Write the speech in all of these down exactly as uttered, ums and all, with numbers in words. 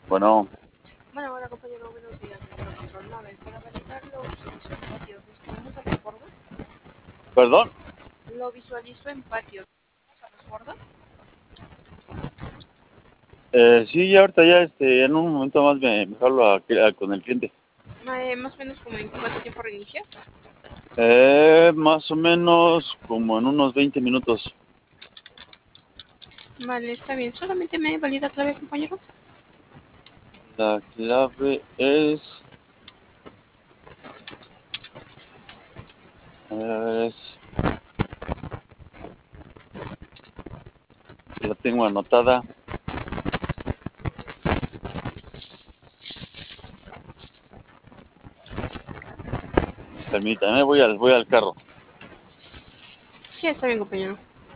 Bueno, Bueno, hola compañero, buenos días. Número control nueve. Para validar lo visualizo en patios. ¿Estamos a resguardo? perdón. Lo visualizo en patios. ¿Estamos a resguardo? Eh, sí, ahorita ya, este, en un momento más me, me hablo a- a- con el cliente. Eh, más o menos como en cuánto tiempo reinicia. Eh, más o menos como en unos veinte minutos. Vale, está bien. Solamente me valida clave, compañero. La clave es... A ver, a ver, es... La tengo anotada. Permítame, voy al, voy al carro. Sí, está bien, compañero.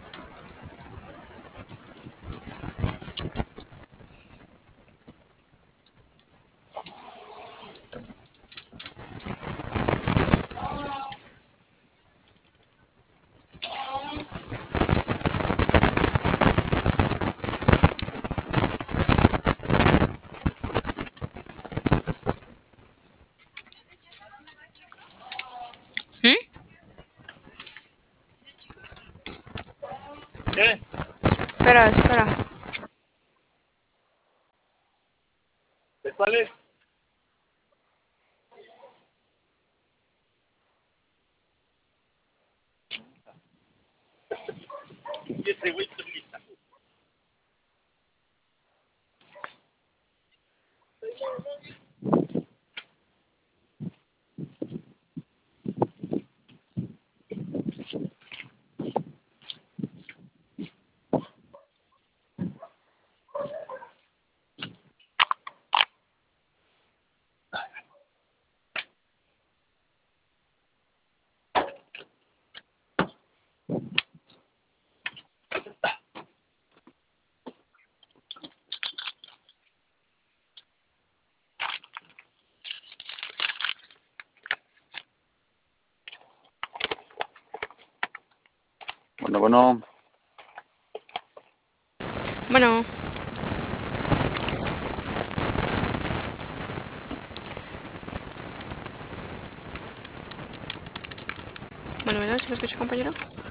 ¿Mm? ¿Qué? Espera, espera. ¿De cuál es? Siete, güey, estoy lista. Bueno, bueno. Bueno, bueno, bueno, ¿se lo escucha, compañero?